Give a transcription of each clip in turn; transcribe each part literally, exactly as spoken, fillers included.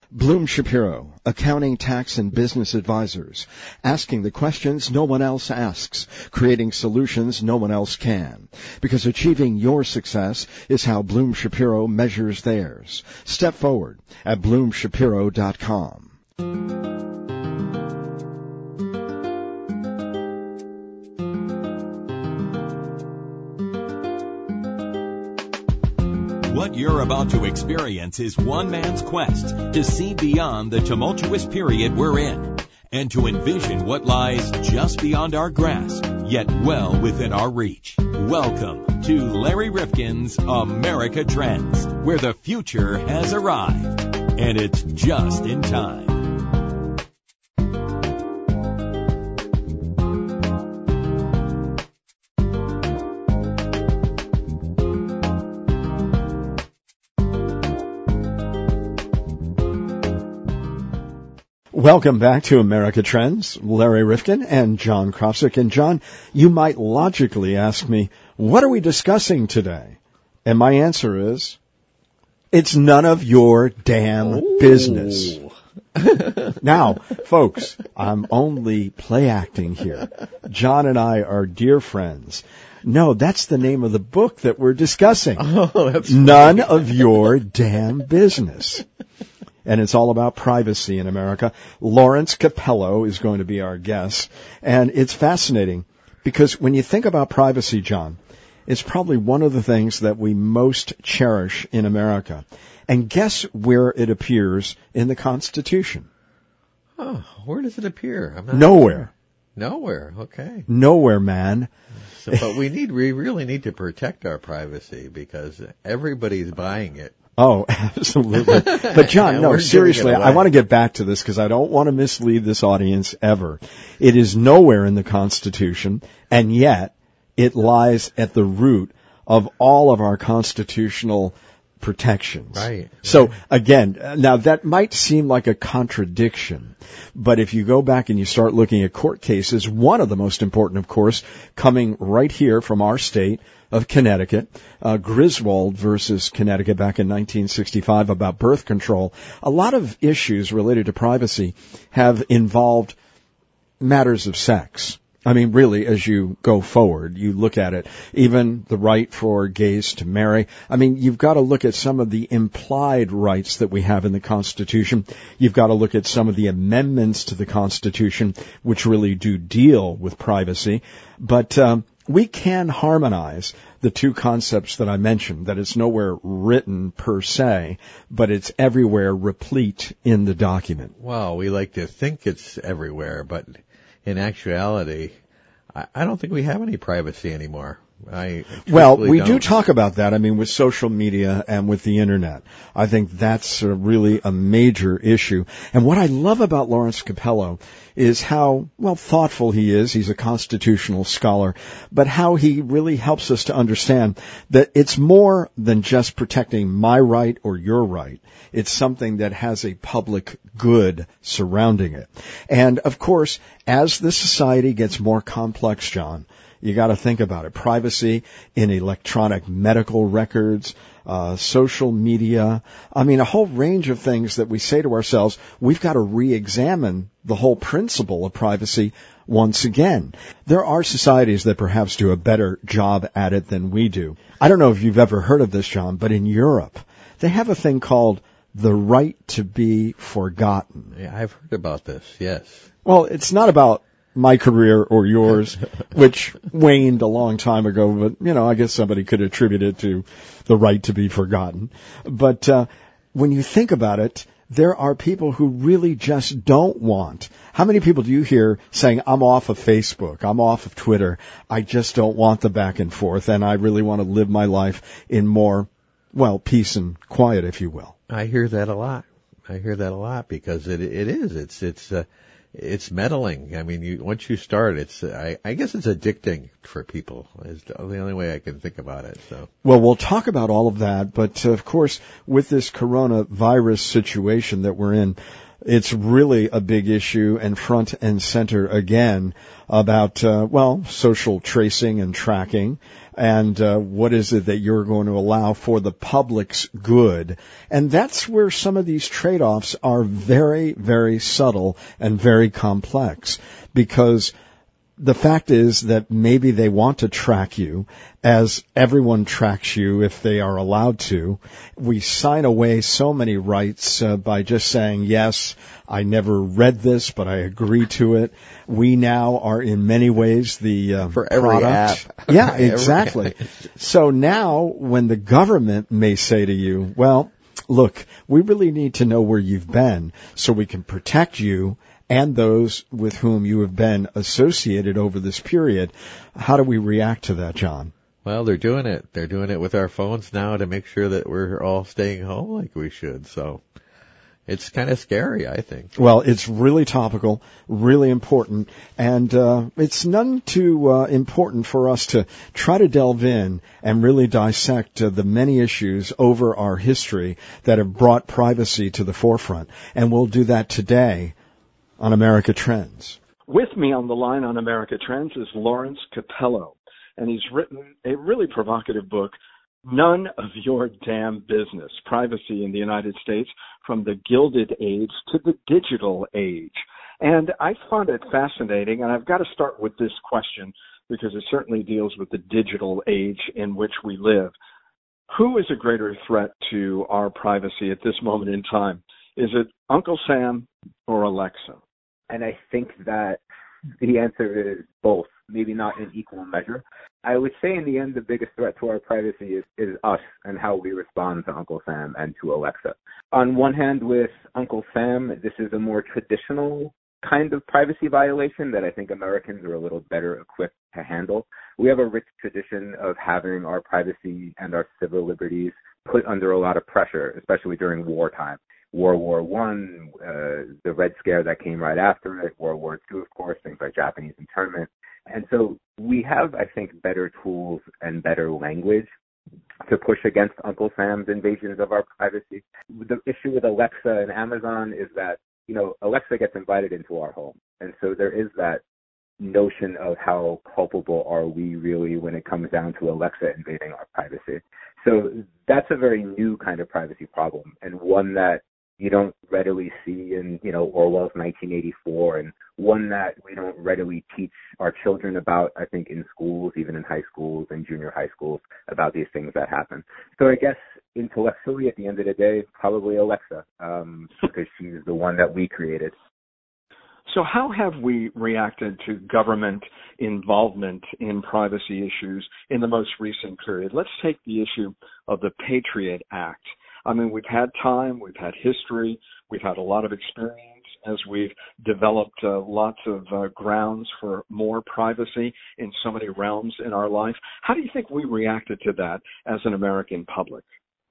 Bloom Shapiro, accounting, tax, and business advisors, asking the questions no one else asks, creating solutions no one else can. Because achieving your success is how Bloom Shapiro measures theirs. Step forward at bloom shapiro dot com. What you're about to experience is one man's quest to see beyond the tumultuous period we're in and to envision what lies just beyond our grasp, yet well within our reach. Welcome to Larry Rifkin's America Trends, where the future has arrived, and it's just in time. Welcome back to America Trends. Larry Rifkin and John Kropsic. And John, you might logically ask me, what are we discussing today? And my answer is, it's none of your damn Ooh. business. Now, folks, I'm only play acting here. John and I are dear friends. No, that's the name of the book that we're discussing. Oh, that's None funny. of your damn business. And it's all about privacy in America. Lawrence Capello is going to be our guest. And it's fascinating because when you think about privacy, John, it's probably one of the things that we most cherish in America. And guess where it appears in the Constitution? Oh, where does it appear? I'm not Nowhere. Sure. Nowhere. Okay. Nowhere, man. So, but we need, we really need to protect our privacy because everybody's buying it. Oh, absolutely. But John, no, seriously, I want to get back to this because I don't want to mislead this audience ever. It is nowhere in the Constitution, and yet it lies at the root of all of our constitutional protections. Right. So right. again, now that might seem like a contradiction, but if you go back and you start looking at court cases, one of the most important, of course, coming right here from our state of Connecticut, uh, Griswold versus Connecticut back in nineteen sixty-five about birth control. A lot of issues related to privacy have involved matters of sex. I mean, really, as you go forward, you look at it, even the right for gays to marry. I mean, you've got to look at some of the implied rights that we have in the Constitution. You've got to look at some of the amendments to the Constitution, which really do deal with privacy. But um, we can harmonize the two concepts that I mentioned, that it's nowhere written per se, but it's everywhere replete in the document. Well, we like to think it's everywhere, but in actuality, I, I don't think we have any privacy anymore. I well, we don't. do talk about that. I mean, with social media and with the internet, I think that's a really a major issue. And what I love about Lawrence Capello is how, well, thoughtful he is. He's a constitutional scholar, but how he really helps us to understand that it's more than just protecting my right or your right. It's something that has a public good surrounding it. And of course, as the society gets more complex, John, you got to think about it. Privacy in electronic medical records, uh, social media. I mean, a whole range of things that we say to ourselves, we've got to re-examine the whole principle of privacy once again. There are societies that perhaps do a better job at it than we do. I don't know if you've ever heard of this, John, but in Europe, they have a thing called the right to be forgotten. Yeah, I've heard about this, yes. Well, it's not about my career or yours, which waned a long time ago, but, you know, I guess somebody could attribute it to the right to be forgotten. But uh, when you think about it, there are people who really just don't want. How many people do you hear saying, I'm off of Facebook, I'm off of Twitter, I just don't want the back and forth, and I really want to live my life in more, well, peace and quiet, if you will? I hear that a lot. I hear that a lot because it it is. It's it's uh, it's meddling. I mean, you, once you start, it's I, I guess it's addicting for people. Is the only way I can think about it. So well, we'll talk about all of that, but uh, of course, with this coronavirus situation that we're in, it's really a big issue and front and center again about, uh, well, social tracing and tracking and uh, what is it that you're going to allow for the public's good. And that's where some of these trade-offs are very, very subtle and very complex, because the fact is that maybe they want to track you, as everyone tracks you if they are allowed to. We sign away so many rights uh, by just saying, yes, I never read this, but I agree to it. We now are in many ways the uh, For every product. app. Yeah, exactly. So now when the government may say to you, well, look, we really need to know where you've been so we can protect you and those with whom you have been associated over this period. How do we react to that, John? Well, they're doing it. They're doing it with our phones now to make sure that we're all staying home like we should. So it's kind of scary, I think. Well, it's really topical, really important, and uh, it's none too uh, important for us to try to delve in and really dissect uh, the many issues over our history that have brought privacy to the forefront. And we'll do that today on America Trends. With me on the line on America Trends is Lawrence Capello, and he's written a really provocative book, None of Your Damn Business, Privacy in the United States from the Gilded Age to the Digital Age. And I found it fascinating, and I've got to start with this question because it certainly deals with the digital age in which we live. Who is a greater threat to our privacy at this moment in time? Is it Uncle Sam or Alexa? And I think that the answer is both, maybe not in equal measure. I would say in the end, the biggest threat to our privacy is, is us and how we respond to Uncle Sam and to Alexa. On one hand, with Uncle Sam, this is a more traditional kind of privacy violation that I think Americans are a little better equipped to handle. We have a rich tradition of having our privacy and our civil liberties put under a lot of pressure, especially during wartime. World War One, uh, the Red Scare that came right after it, World War Two, of course, things like Japanese internment. And so we have, I think, better tools and better language to push against Uncle Sam's invasions of our privacy. The issue with Alexa and Amazon is that, you know, Alexa gets invited into our home. And so there is that notion of how culpable are we really when it comes down to Alexa invading our privacy. So that's a very new kind of privacy problem, and one that you don't readily see in, you know, Orwell's nineteen eighty-four, and one that we don't readily teach our children about, I think, in schools, even in high schools and junior high schools, about these things that happen. So I guess intellectually, at the end of the day, probably Alexa, um, because she's the one that we created. So how have we reacted to government involvement in privacy issues in the most recent period? Let's take the issue of the Patriot Act. I mean, we've had time, we've had history, we've had a lot of experience as we've developed uh, lots of uh, grounds for more privacy in so many realms in our life. How do you think we reacted to that as an American public?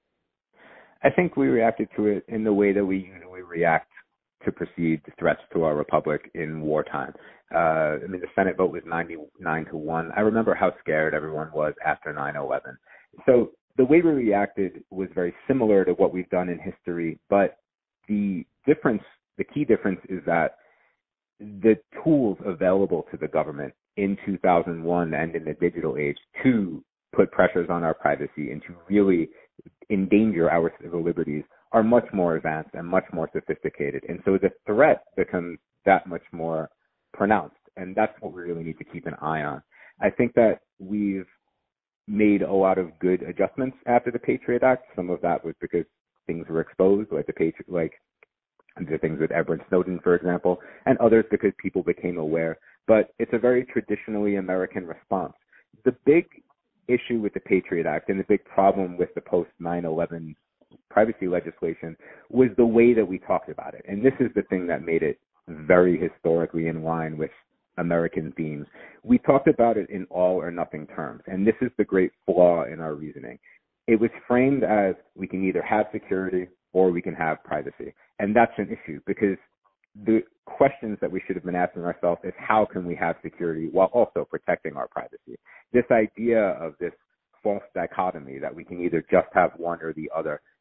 I think we reacted to it in the way that we usually react to perceived threats to our republic in wartime. Uh, I mean, the Senate vote was ninety-nine to one. I remember how scared everyone was after nine eleven. So the way we reacted was very similar to what we've done in history, but the difference, the key difference is that the tools available to the government in two thousand one and in the digital age to put pressures on our privacy and to really endanger our civil liberties are much more advanced and much more sophisticated. And so the threat becomes that much more pronounced. And that's what we really need to keep an eye on. I think that we've made a lot of good adjustments after the Patriot Act. Some of that was because things were exposed, like the Patriot, like the things with Edward Snowden, for example, and others because people became aware. But it's a very traditionally American response. The big issue with the Patriot Act and the big problem with the post nine eleven privacy legislation was the way that we talked about it. And this is the thing that made it very historically in line with American themes. We talked about it in all or nothing terms. And this is the great flaw in our reasoning. It was framed as we can either have security or we can have privacy. And that's an issue because the questions that we should have been asking ourselves is how can we have security while also protecting our privacy? This idea of this false dichotomy that we can either just have one or the other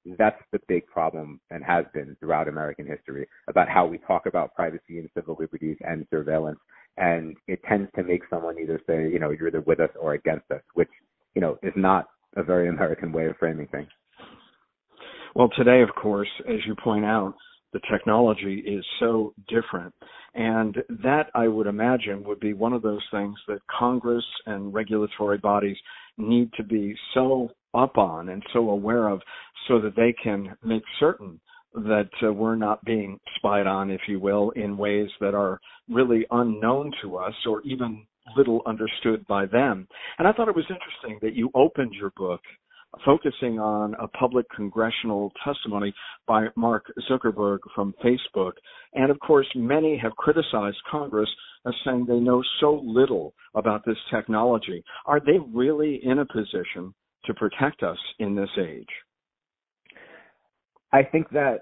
That's the big problem and has been throughout American history about how we talk about privacy and civil liberties and surveillance. And it tends to make someone either say, you know, you're either with us or against us, which, you know, is not a very American way of framing things. Well, today, of course, as you point out, the technology is so different. And that, I would imagine, would be one of those things that Congress and regulatory bodies need to be so up on and so aware of so that they can make certain that uh, we're not being spied on, if you will, in ways that are really unknown to us or even little understood by them. And I thought it was interesting that you opened your book focusing on a public congressional testimony by Mark Zuckerberg from Facebook. And of course, many have criticized Congress as saying they know so little about this technology. Are they really in a position to protect us in this age? I think that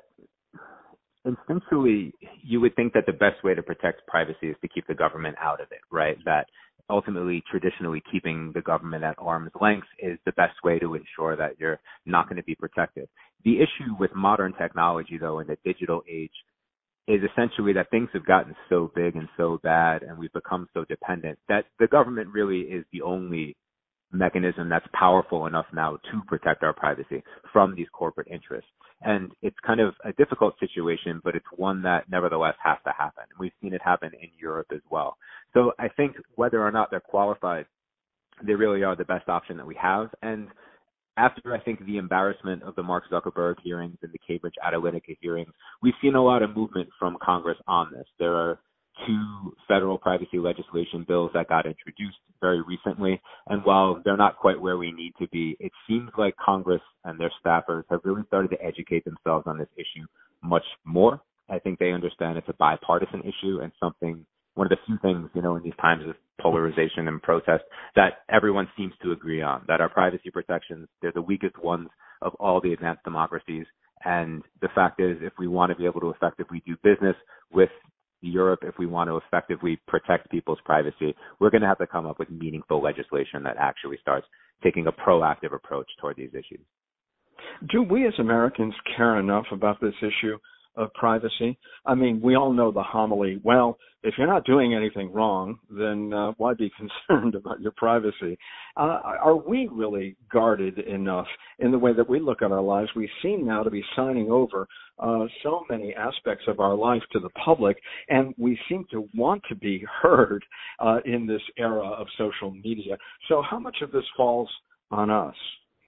instinctually you would think that the best way to protect privacy is to keep the government out of it, right? That ultimately, traditionally, keeping the government at arm's length is the best way to ensure that you're not going to be protected. The issue with modern technology, though, in the digital age, is essentially that things have gotten so big and so bad and we've become so dependent that the government really is the only mechanism that's powerful enough now to protect our privacy from these corporate interests. And it's kind of a difficult situation, but it's one that nevertheless has to happen. We've seen it happen in Europe as well. So I think whether or not they're qualified, they really are the best option that we have. And after, I think, the embarrassment of the Mark Zuckerberg hearings and the Cambridge Analytica hearings, we've seen a lot of movement from Congress on this. There are two federal privacy legislation bills that got introduced very recently. And while they're not quite where we need to be, it seems like Congress and their staffers have really started to educate themselves on this issue much more. I think they understand it's a bipartisan issue and something, one of the few things, you know, in these times of polarization and protest that everyone seems to agree on, that our privacy protections, they're the weakest ones of all the advanced democracies. And the fact is, if we want to be able to effectively do business with Europe, if we want to effectively protect people's privacy, we're going to have to come up with meaningful legislation that actually starts taking a proactive approach toward these issues. Do we as Americans care enough about this issue of privacy? I mean, we all know the homily, well, if you're not doing anything wrong, then uh, why be concerned about your privacy? Uh, are we really guarded enough in the way that we look at our lives? We seem now to be signing over uh, so many aspects of our life to the public, and we seem to want to be heard uh, in this era of social media. So how much of this falls on us?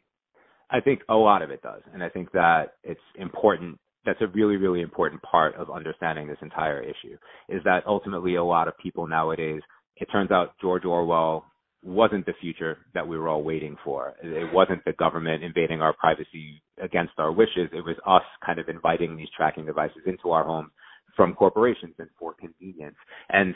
I think a lot of it does, and I think that it's important. That's a really, really important part of understanding this entire issue, is that ultimately a lot of people nowadays, it turns out George Orwell wasn't the future that we were all waiting for. It wasn't the government invading our privacy against our wishes. It was us kind of inviting these tracking devices into our homes from corporations and for convenience. And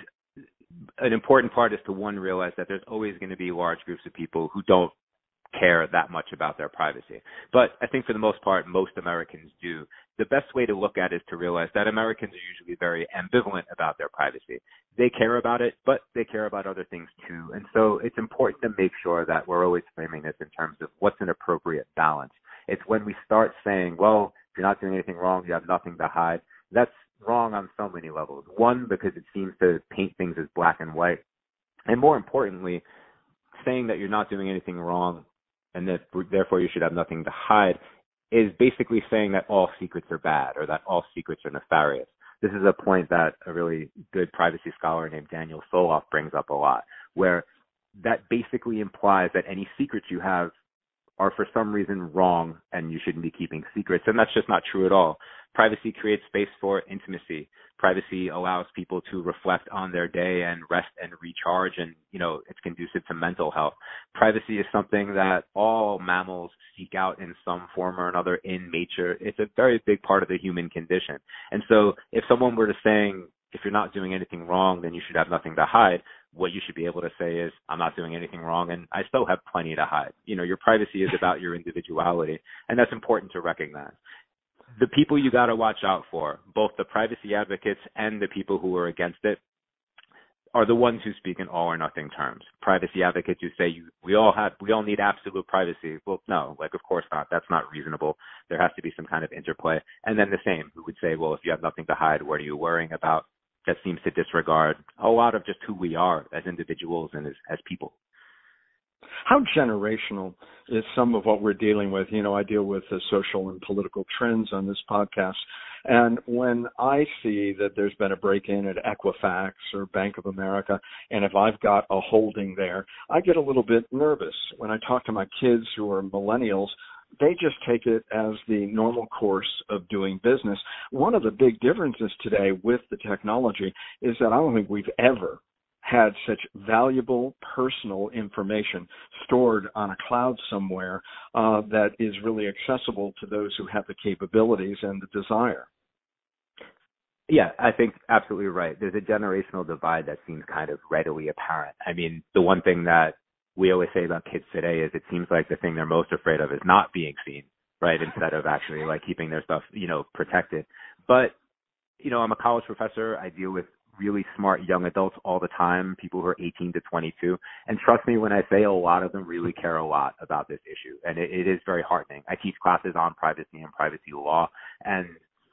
an important part is to, one, realize that there's always going to be large groups of people who don't care that much about their privacy. But I think for the most part, most Americans do. The best way to look at it is to realize that Americans are usually very ambivalent about their privacy. They care about it, but they care about other things too. And so it's important to make sure that we're always framing this in terms of what's an appropriate balance. It's when we start saying, well, if you're not doing anything wrong, you have nothing to hide. That's wrong on so many levels. One, because it seems to paint things as black and white. And more importantly, saying that you're not doing anything wrong and that therefore you should have nothing to hide is basically saying that all secrets are bad or that all secrets are nefarious. This is a point that a really good privacy scholar named Daniel Soloff brings up a lot, where that basically implies that any secrets you have are for some reason wrong and you shouldn't be keeping secrets. And that's just not true at all. Privacy creates space for intimacy. Privacy allows people to reflect on their day and rest and recharge, and, you know, it's conducive to mental health. Privacy is something that all mammals seek out in some form or another in nature. It's a very big part of the human condition. And so if someone were to saying, if you're not doing anything wrong, then you should have nothing to hide, what you should be able to say is, I'm not doing anything wrong and I still have plenty to hide. You know, your privacy is about your individuality, and that's important to recognize. The people you got to watch out for, both the privacy advocates and the people who are against it, are the ones who speak in all or nothing terms. Privacy advocates who say you, we all have, we all need absolute privacy. Well, no, like, of course not. That's not reasonable. There has to be some kind of interplay. And then the same, who would say, well, if you have nothing to hide, what are you worrying about? That seems to disregard a lot of just who we are as individuals and as, as people. How generational is some of what we're dealing with? You know, I deal with the social and political trends on this podcast. And when I see that there's been a break-in at Equifax or Bank of America, and if I've got a holding there, I get a little bit nervous. When I talk to my kids who are millennials, they just take it as the normal course of doing business. One of the big differences today with the technology is that I don't think we've ever had such valuable personal information stored on a cloud somewhere uh, that is really accessible to those who have the capabilities and the desire. Yeah, I think absolutely right. There's a generational divide that seems kind of readily apparent. I mean, the one thing that we always say about kids today is it seems like the thing they're most afraid of is not being seen, right, instead of actually like keeping their stuff, you know, protected. But, you know, I'm a college professor. I deal with really smart young adults all the time, people who are eighteen to twenty-two. And trust me when I say a lot of them really care a lot about this issue. And it, it is very heartening. I teach classes on privacy and privacy law. And,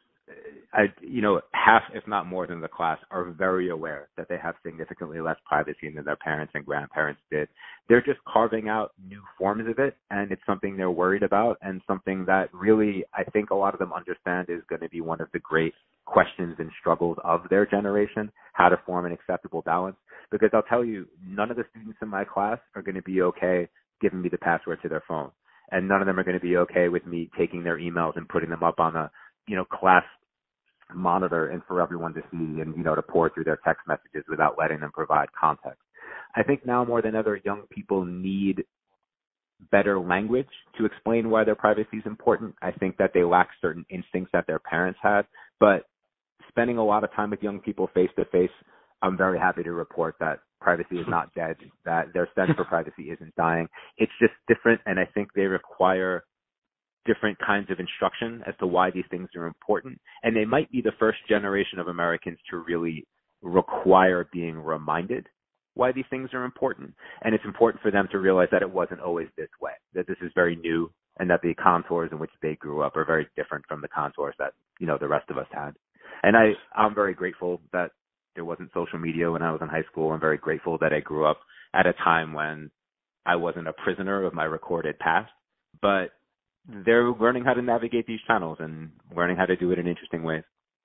I, you know, half, if not more than the class are very aware that they have significantly less privacy than their parents and grandparents did. They're just carving out new forms of it. And it's something they're worried about and something that really I think a lot of them understand is going to be one of the great questions and struggles of their generation, how to form an acceptable balance. Because I'll tell you, none of the students in my class are going to be okay giving me the password to their phone. And none of them are going to be okay with me taking their emails and putting them up on a, you know, class monitor and for everyone to see and, you know, to pour through their text messages without letting them provide context. I think now more than ever, young people need better language to explain why their privacy is important. I think that they lack certain instincts that their parents had, but spending a lot of time with young people face to face, I'm very happy to report that privacy is not dead, that their sense for privacy isn't dying. It's just different, and I think they require different kinds of instruction as to why these things are important. And they might be the first generation of Americans to really require being reminded why these things are important. And it's important for them to realize that it wasn't always this way, that this is very new, and that the contours in which they grew up are very different from the contours that, you know, the rest of us had. And I, I'm very grateful that there wasn't social media when I was in high school. I'm very grateful that I grew up at a time when I wasn't a prisoner of my recorded past, but they're learning how to navigate these channels and learning how to do it in interesting ways.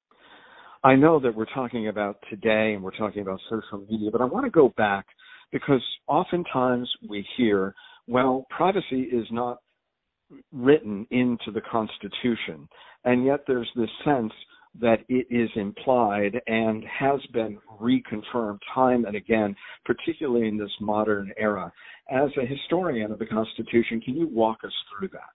I know that we're talking about today and we're talking about social media, but I want to go back because oftentimes we hear, well, privacy is not written into the Constitution, and yet there's this sense that it is implied and has been reconfirmed time and again, particularly in this modern era. As a historian of the Constitution, can you walk us through that?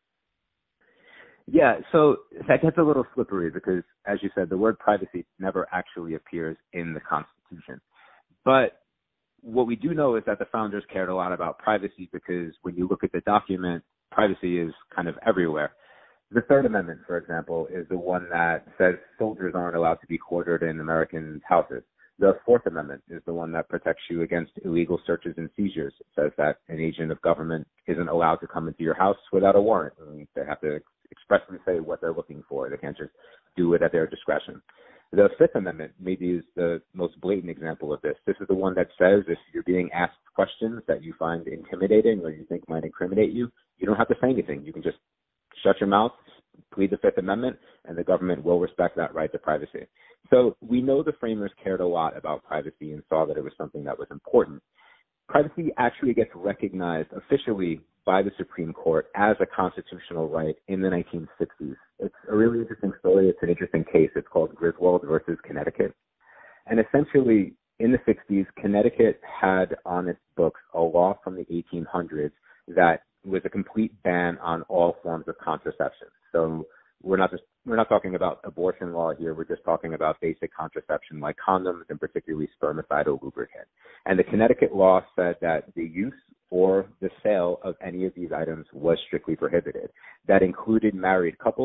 Yeah, so that gets a little slippery because, as you said, the word privacy never actually appears in the Constitution. But what we do know is that the founders cared a lot about privacy because when you look at the document, privacy is kind of everywhere. The Third Amendment, for example, is the one that says soldiers aren't allowed to be quartered in Americans' houses. The Fourth Amendment is the one that protects you against illegal searches and seizures. It says that an agent of government isn't allowed to come into your house without a warrant. And they have to expressly say what they're looking for. They can't just do it at their discretion. The Fifth Amendment maybe is the most blatant example of this. This is the one that says if you're being asked questions that you find intimidating or you think might incriminate you, you don't have to say anything. You can just shut your mouth, plead the Fifth Amendment, and the government will respect that right to privacy. So we know the framers cared a lot about privacy and saw that it was something that was important. Privacy actually gets recognized officially by the Supreme Court as a constitutional right in the nineteen sixties. It's a really interesting story. It's an interesting case. It's called Griswold versus Connecticut. And essentially, in the sixties, Connecticut had on its books a law from the eighteen hundreds that was a complete ban on all forms of contraception. So we're not just we're not talking about abortion law here. We're just talking about basic contraception like condoms and particularly spermicidal lubricant. And the Connecticut law said that the use or the sale of any of these items was strictly prohibited. That included married couples,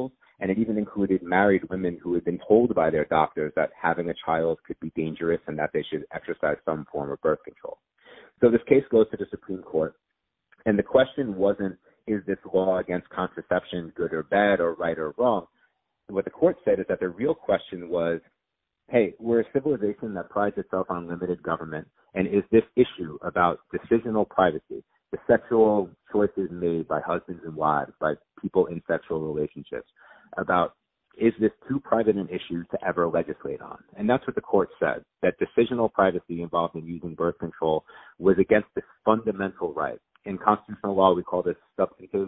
And it even included married women who had been told by their doctors that having a child could be dangerous and that they should exercise some form of birth control. So this case goes to the Supreme Court. And the question wasn't, is this law against contraception good or bad or right or wrong? What the court said is that the real question was, hey, we're a civilization that prides itself on limited government, and is this issue about decisional privacy, the sexual choices made by husbands and wives, by people in sexual relationships, about is this too private an issue to ever legislate on? And that's what the court said, that decisional privacy involved in using birth control was against this fundamental right. In constitutional law, we call this substantive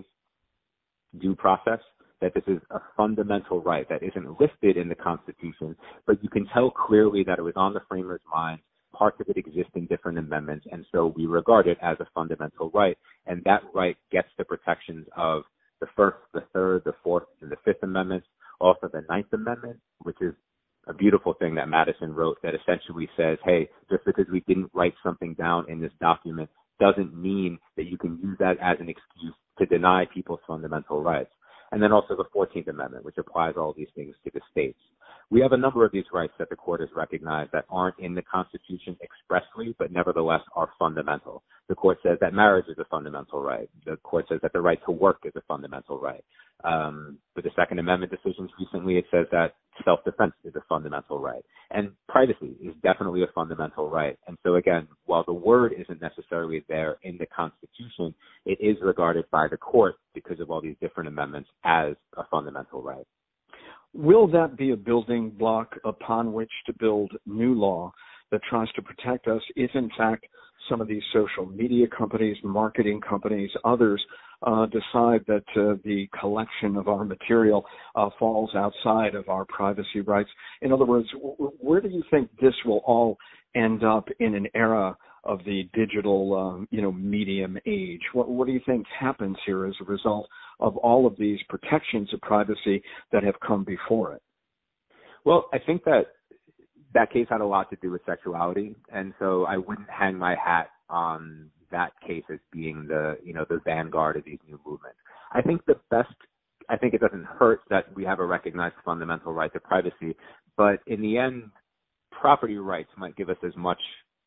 due process, that this is a fundamental right that isn't listed in the Constitution, but you can tell clearly that it was on the framers' mind. Parts of it exist in different amendments, and so we regard it as a fundamental right, and that right gets the protections of the First, the Third, the Fourth, and the Fifth Amendments, also the Ninth Amendment, which is a beautiful thing that Madison wrote that essentially says, hey, just because we didn't write something down in this document doesn't mean that you can use that as an excuse to deny people's fundamental rights. And then also the fourteenth Amendment, which applies all these things to the states. We have a number of these rights that the court has recognized that aren't in the Constitution expressly, but nevertheless are fundamental. The court says that marriage is a fundamental right. The court says that the right to work is a fundamental right. Um, with the Second Amendment decisions recently, it says that self-defense is a fundamental right. And privacy is definitely a fundamental right. And so again, while the word isn't necessarily there in the Constitution, it is regarded by the court, because of all these different amendments, as a fundamental right. Will that be a building block upon which to build new law that tries to protect us if, in fact, some of these social media companies, marketing companies, others uh, decide that uh, the collection of our material uh, falls outside of our privacy rights? In other words, w- where do you think this will all end up in an era of the digital, um, you know, medium age? What, what do you think happens here as a result of all of these protections of privacy that have come before it? Well, I think that that case had a lot to do with sexuality, and so I wouldn't hang my hat on that case as being the, you know, the vanguard of these new movements. I think the best, I think it doesn't hurt that we have a recognized fundamental right to privacy, but in the end, property rights might give us as much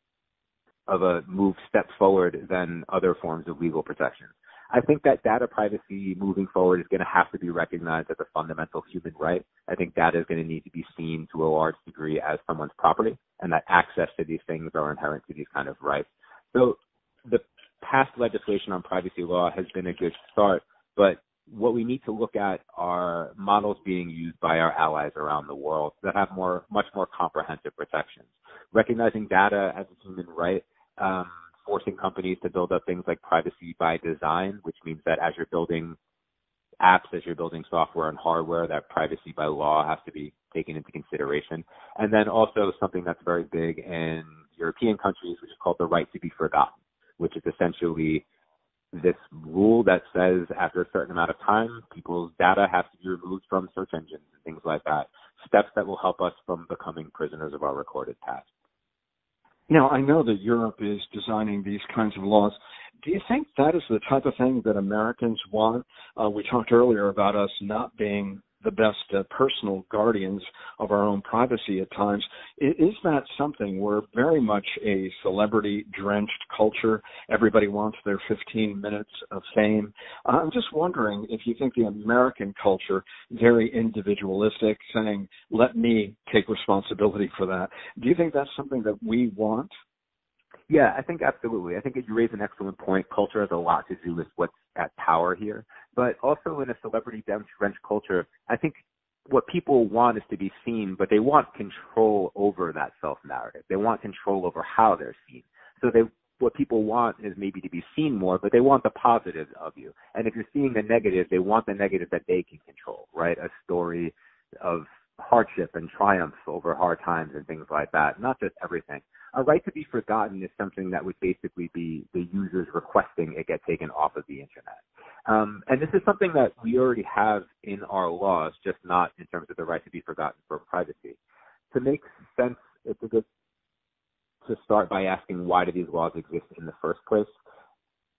of a move step forward than other forms of legal protection. I think that data privacy moving forward is going to have to be recognized as a fundamental human right. I think data is going to need to be seen to a large degree as someone's property, and that access to these things are inherent to these kind of rights. So the past legislation on privacy law has been a good start, but what we need to look at are models being used by our allies around the world that have more, much more comprehensive protections. Recognizing data as a human right, um, forcing companies to build up things like privacy by design, which means that as you're building apps, as you're building software and hardware, that privacy by law has to be taken into consideration. And then also something that's very big in European countries, which is called the right to be forgotten, which is essentially this rule that says after a certain amount of time, people's data has to be removed from search engines and things like that, steps that will help us from becoming prisoners of our recorded past. Now, I know that Europe is designing these kinds of laws. Do you think that is the type of thing that Americans want? Uh, we talked earlier about us not being the best uh, personal guardians of our own privacy at times. Is, is that something? We're very much a celebrity-drenched culture. Everybody wants their fifteen minutes of fame. Uh, I'm just wondering if you think the American culture, very individualistic, saying, let me take responsibility for that. Do you think that's something that we want? Yeah, I think absolutely. I think you raise an excellent point. Culture has a lot to do with what's at power here. But also in a celebrity-drenched culture, I think what people want is to be seen, but they want control over that self-narrative. They want control over how they're seen. So they, what people want is maybe to be seen more, but they want the positives of you. And if you're seeing the negative, they want the negative that they can control, right? A story of hardship and triumph over hard times and things like that, not just everything. A right to be forgotten is something that would basically be the users requesting it get taken off of the internet. Um, and this is something that we already have in our laws, just not in terms of the right to be forgotten for privacy. To make sense, it's a good to start by asking, why do these laws exist in the first place?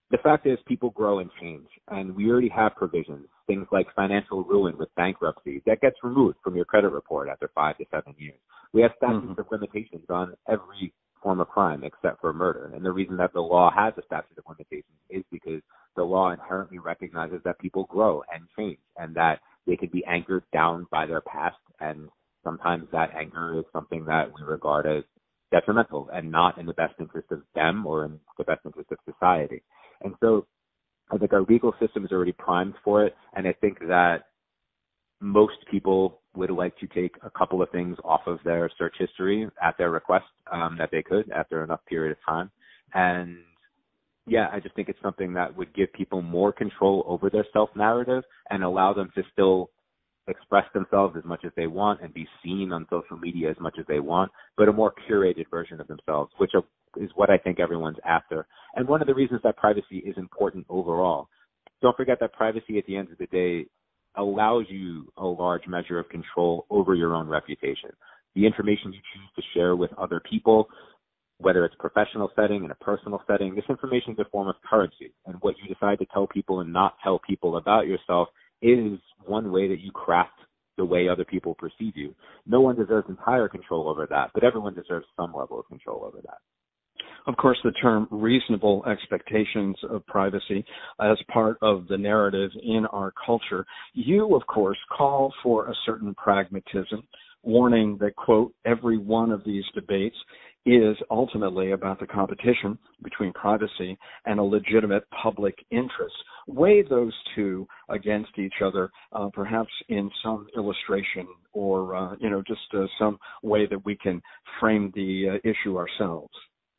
the fact is people grow and change, and we already have provisions, things like financial ruin with bankruptcy, that gets removed from your credit report after five to seven years. We have statutes mm-hmm. of limitations on every form of crime except for murder. And the reason that the law has a statute of limitations is because the law inherently recognizes that people grow and change and that they can be anchored down by their past. And sometimes that anchor is something that we regard as detrimental and not in the best interest of them or in the best interest of society. And so I think our legal system is already primed for it. And I think that most people would like to take a couple of things off of their search history at their request um, that they could after enough period of time. And yeah, I just think it's something that would give people more control over their self-narrative and allow them to still express themselves as much as they want and be seen on social media as much as they want, but a more curated version of themselves, which are, is what I think everyone's after. And one of the reasons that privacy is important overall. Don't forget that privacy at the end of the day allows you a large measure of control over your own reputation. The information you choose to share with other people, whether it's professional setting and a personal setting, this information is a form of currency. And what you decide to tell people and not tell people about yourself is one way that you craft the way other people perceive you. No one deserves entire control over that, but everyone deserves some level of control over that. Of course, the term reasonable expectations of privacy as part of the narrative in our culture, you, of course, call for a certain pragmatism, warning that, quote, every one of these debates is ultimately about the competition between privacy and a legitimate public interest. Weigh those two against each other, uh, perhaps in some illustration or, uh, you know, just uh, some way that we can frame the uh, issue ourselves.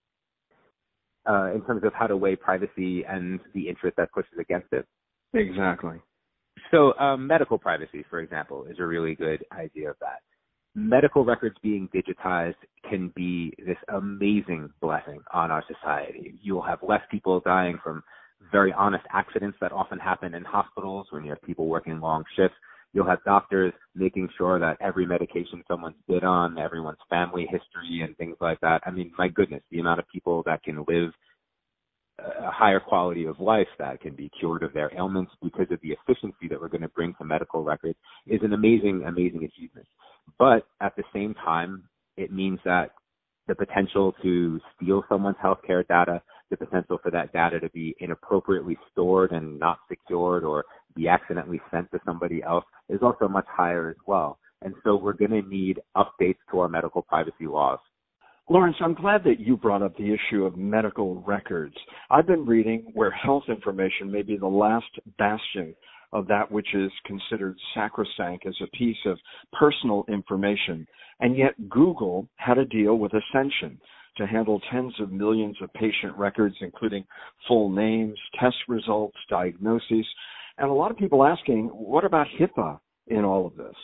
Uh, in terms of how to weigh privacy and the interest that pushes against it. Exactly. So um, medical privacy, for example, is a really good idea of that. Medical records being digitized can be this amazing blessing on our society. You'll have less people dying from very honest accidents that often happen in hospitals when you have people working long shifts. You'll have doctors making sure that every medication someone's been on, everyone's family history and things like that. I mean, my goodness, the amount of people that can live a higher quality of life, that can be cured of their ailments because of the efficiency that we're going to bring to medical records is an amazing, amazing achievement. But at the same time, it means that the potential to steal someone's healthcare data, the potential for that data to be inappropriately stored and not secured or be accidentally sent to somebody else is also much higher as well. And so we're going to need updates to our medical privacy laws. Lawrence, I'm glad that you brought up the issue of medical records. I've been reading where health information may be the last bastion of that which is considered sacrosanct as a piece of personal information. And yet Google had a deal with Ascension to handle tens of millions of patient records, including full names, test results, diagnoses. And a lot of people asking, what about HIPAA in all of this?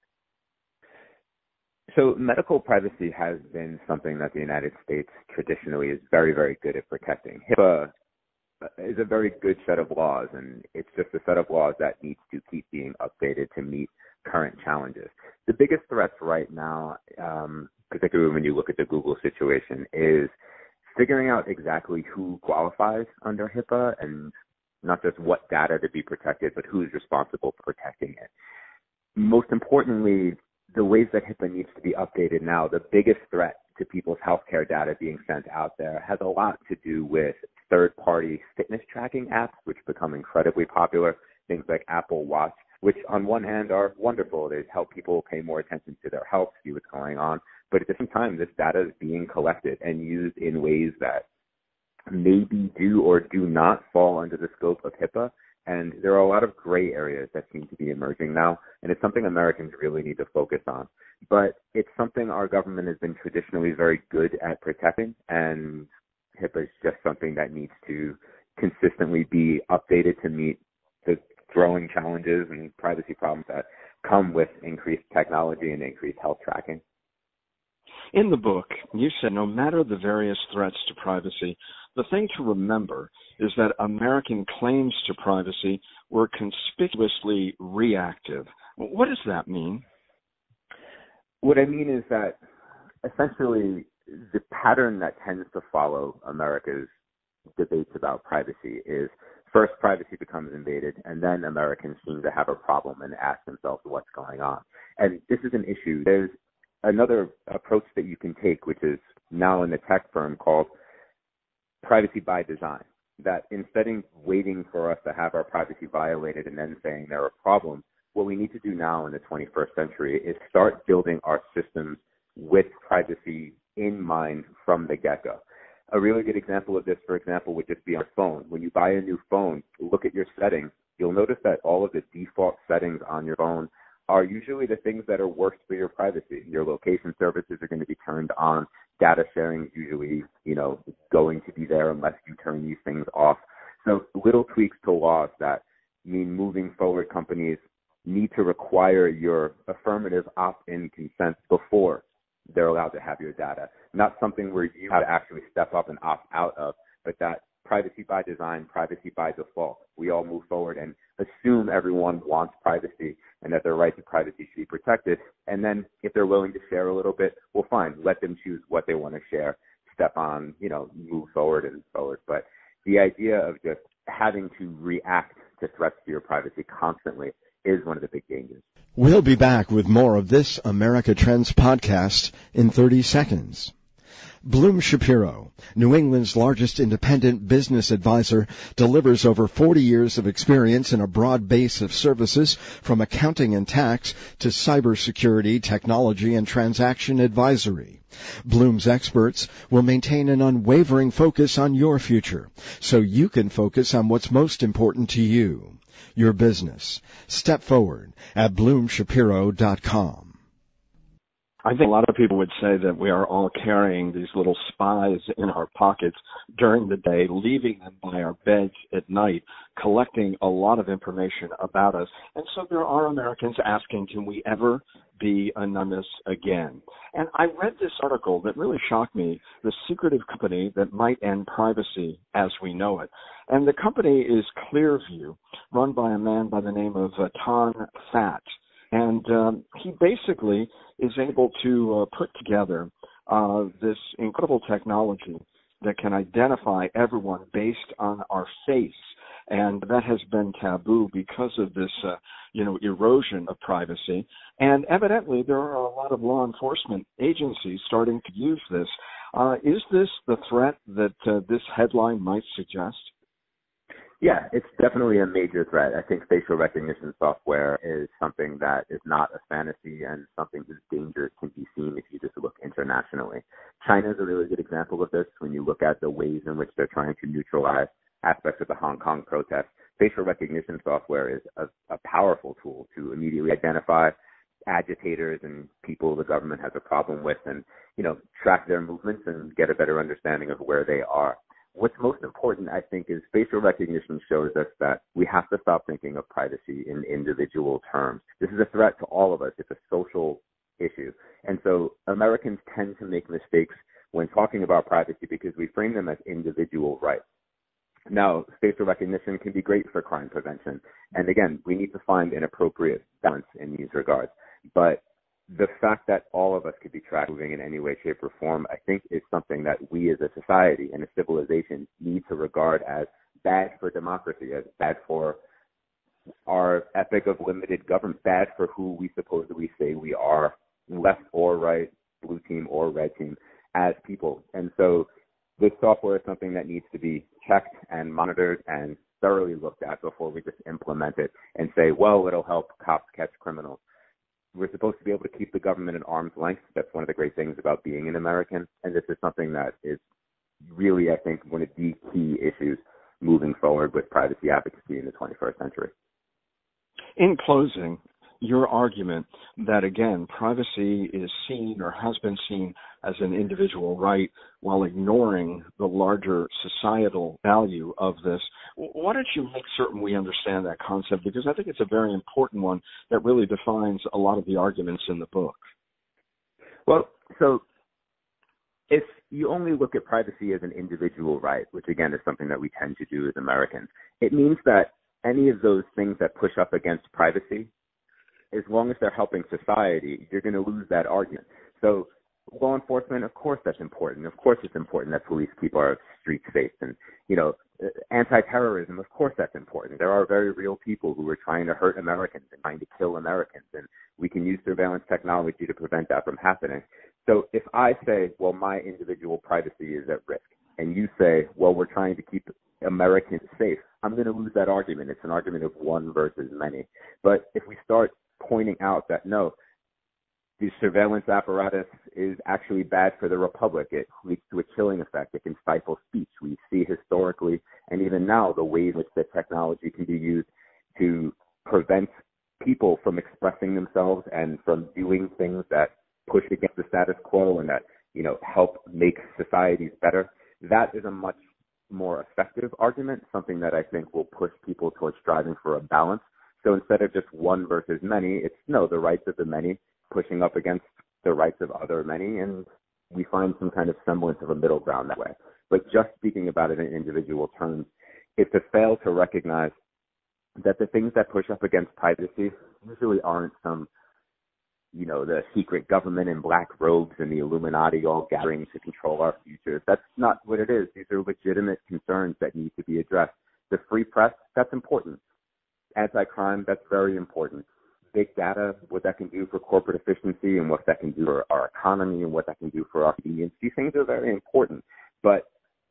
So medical privacy has been something that the United States traditionally is very, very good at protecting. HIPAA is a very good set of laws, and it's just a set of laws that needs to keep being updated to meet current challenges. The biggest threats right now, um, particularly when you look at the Google situation, is figuring out exactly who qualifies under HIPAA and not just what data to be protected, but who's responsible for protecting it. Most importantly, the ways that HIPAA needs to be updated now, the biggest threat to people's healthcare data being sent out there has a lot to do with third-party fitness tracking apps, which become incredibly popular, things like Apple Watch, which on one hand are wonderful. They help people pay more attention to their health, see what's going on. But at the same time, this data is being collected and used in ways that maybe do or do not fall under the scope of HIPAA. And there are a lot of gray areas that seem to be emerging now, and it's something Americans really need to focus on. But it's something our government has been traditionally very good at protecting, and HIPAA is just something that needs to consistently be updated to meet the growing challenges and privacy problems that come with increased technology and increased health tracking. In the book, you said no matter the various threats to privacy, the thing to remember is that American claims to privacy were conspicuously reactive. What does that mean? What I mean is that essentially the pattern that tends to follow America's debates about privacy is first privacy becomes invaded, and then Americans seem to have a problem and ask themselves what's going on. And this is an issue. There's another approach that you can take, which is now in the tech firm called privacy by design, that instead of waiting for us to have our privacy violated and then saying there are problems, what we need to do now in the twenty-first century is start building our systems with privacy in mind from the get-go. A really good example of this, for example, would just be on a phone. When you buy a new phone, look at your settings. You'll notice that all of the default settings on your phone are usually the things that are worst for your privacy. Your location services are going to be turned on. Data sharing is usually, you know, going to be there unless you turn these things off. So little tweaks to laws that mean moving forward, companies need to require your affirmative opt-in consent before they're allowed to have your data. Not something where you have to actually step up and opt out of, but that privacy by design, privacy by default. We all move forward and assume everyone wants privacy and that their right to privacy should be protected. And then if they're willing to share a little bit, well, fine, let them choose what they want to share, step on, you know, move forward and forward. But the idea of just having to react to threats to your privacy constantly is one of the big dangers. We'll be back with more of this America Trends podcast in thirty seconds. Bloom Shapiro, New England's largest independent business advisor, delivers over forty years of experience in a broad base of services from accounting and tax to cybersecurity, technology, and transaction advisory. Bloom's experts will maintain an unwavering focus on your future so you can focus on what's most important to you, your business. Step forward at bloom shapiro dot com. I think a lot of people would say that we are all carrying these little spies in our pockets during the day, leaving them by our beds at night, collecting a lot of information about us. And so there are Americans asking, can we ever be anonymous again? And I read this article that really shocked me, The Secretive Company That Might End Privacy as We Know It. And the company is Clearview, run by a man by the name of uh, Tan Phat. And um, he basically is able to uh, put together uh, this incredible technology that can identify everyone based on our face. And that has been taboo because of this, uh, you know, erosion of privacy. And evidently, there are a lot of law enforcement agencies starting to use this. Uh, is this the threat that uh, this headline might suggest? Yeah, it's definitely a major threat. I think facial recognition software is something that is not a fantasy and something whose dangers can be seen if you just look internationally. China is a really good example of this when you look at the ways in which they're trying to neutralize aspects of the Hong Kong protests. Facial recognition software is a, a powerful tool to immediately identify agitators and people the government has a problem with and, you know, track their movements and get a better understanding of where they are. What's most important, I think, is facial recognition shows us that we have to stop thinking of privacy in individual terms. This is a threat to all of us. It's a social issue. And so Americans tend to make mistakes when talking about privacy because we frame them as individual rights. Now, facial recognition can be great for crime prevention. And again, we need to find an appropriate balance in these regards. But the fact that all of us could be tracked moving in any way, shape, or form, I think is something that we as a society and a civilization need to regard as bad for democracy, as bad for our ethic of limited government, bad for who we supposedly say we are, left or right, blue team or red team, as people. And so this software is something that needs to be checked and monitored and thoroughly looked at before we just implement it and say, well, it'll help cops catch criminals. We're supposed to be able to keep the government at arm's length. That's one of the great things about being an American. And this is something that is really, I think, one of the key issues moving forward with privacy advocacy in the twenty-first century. In closing, your argument that, again, privacy is seen or has been seen as an individual right while ignoring the larger societal value of this. Why don't you make certain we understand that concept? Because I think it's a very important one that really defines a lot of the arguments in the book. Well, so if you only look at privacy as an individual right, which again is something that we tend to do as Americans, it means that any of those things that push up against privacy, as long as they're helping society, you're going to lose that argument. So law enforcement, of course that's important. Of course it's important that police keep our streets safe. And, you know, anti-terrorism, of course that's important. There are very real people who are trying to hurt Americans and trying to kill Americans, and we can use surveillance technology to prevent that from happening. So if I say, well, my individual privacy is at risk, and you say, well, we're trying to keep Americans safe, I'm going to lose that argument. It's an argument of one versus many. But if we start pointing out that, no, the surveillance apparatus is actually bad for the republic. It leads to a chilling effect. It can stifle speech. We see historically, and even now, the ways in which the technology can be used to prevent people from expressing themselves and from doing things that push against the status quo and that, you know, help make societies better. That is a much more effective argument, something that I think will push people towards striving for a balance. So instead of just one versus many, it's no, the rights of the many pushing up against the rights of other many, and we find some kind of semblance of a middle ground that way. But just speaking about it in individual terms, it's to fail to recognize that the things that push up against privacy usually aren't some, you know, the secret government in black robes and the Illuminati all gathering to control our futures. That's not what it is. These are legitimate concerns that need to be addressed. The free press, that's important. Anti-crime, that's very important. Big data, what that can do for corporate efficiency and what that can do for our economy and what that can do for our convenience. These things are very important, but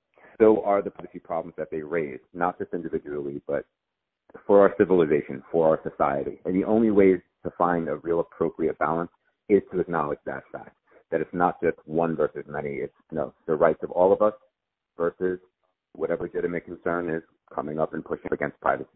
so are the privacy problems that they raise, not just individually, but for our civilization, for our society. And the only way to find a real appropriate balance is to acknowledge that fact, that it's not just one versus many. It's, you know, the rights of all of us versus whatever legitimate concern is coming up and pushing against privacy.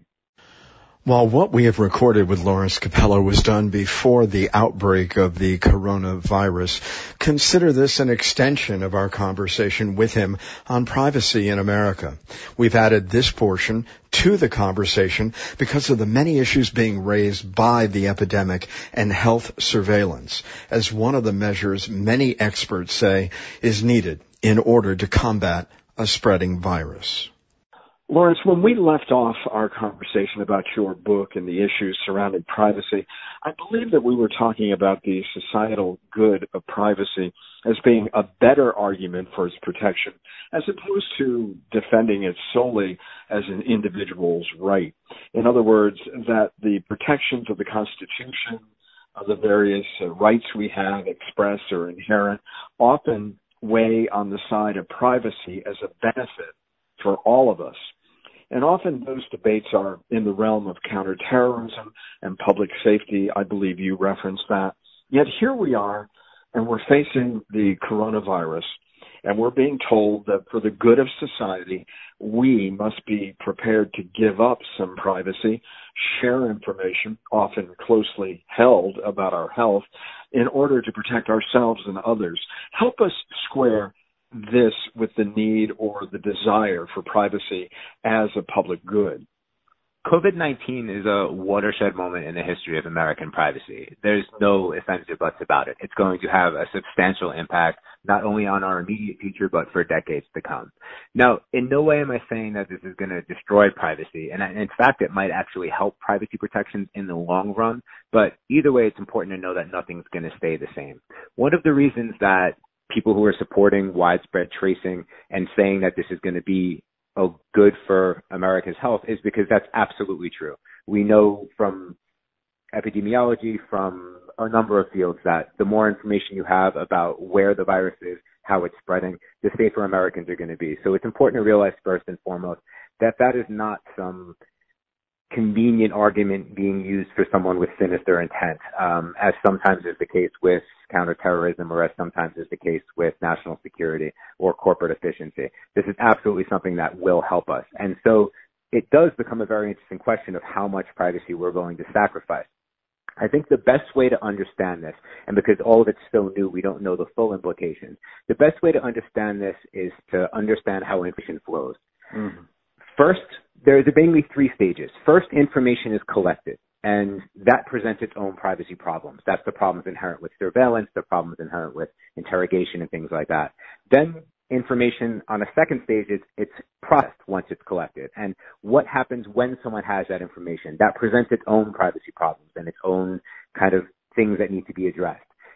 While what we have recorded with Lawrence Capello was done before the outbreak of the coronavirus, consider this an extension of our conversation with him on privacy in America. We've added this portion to the conversation because of the many issues being raised by the epidemic and health surveillance as one of the measures many experts say is needed in order to combat a spreading virus. Lawrence, when we left off our conversation about your book and the issues surrounding privacy, I believe that we were talking about the societal good of privacy as being a better argument for its protection, as opposed to defending it solely as an individual's right. In other words, that the protections of the Constitution, of the various uh, rights we have expressed or inherent, often weigh on the side of privacy as a benefit for all of us. And often those debates are in the realm of counterterrorism and public safety. I believe you referenced that. Yet here we are, and we're facing the coronavirus, and we're being told that for the good of society, we must be prepared to give up some privacy, share information, often closely held about our health, in order to protect ourselves and others. Help us square this with the need or the desire for privacy as a public good. COVID nineteen is a watershed moment in the history of American privacy. There's no ifs, ands, or buts about it. It's going to have a substantial impact, not only on our immediate future, but for decades to come. Now, in no way am I saying that this is going to destroy privacy. And in fact, it might actually help privacy protections in the long run. But either way, it's important to know that nothing's going to stay the same. One of the reasons that people who are supporting widespread tracing and saying that this is going to be a good for America's health is because that's absolutely true. We know from epidemiology, from a number of fields, that the more information you have about where the virus is, how it's spreading, the safer Americans are going to be. So it's important to realize first and foremost that that is not some convenient argument being used for someone with sinister intent, um, as sometimes is the case with counterterrorism or as sometimes is the case with national security or corporate efficiency. This is absolutely something that will help us. And so it does become a very interesting question of how much privacy we're going to sacrifice. I think the best way to understand this, and because all of it's so new, we don't know the full implications, the best way to understand this is to understand how information flows. Mm-hmm. First, there's mainly three stages. First, information is collected, and that presents its own privacy problems. That's the problems inherent with surveillance, the problems inherent with interrogation and things like that. Then information on a second stage is it's processed once it's collected. And what happens when someone has that information? That presents its own privacy problems and its own kind of things that need to be addressed.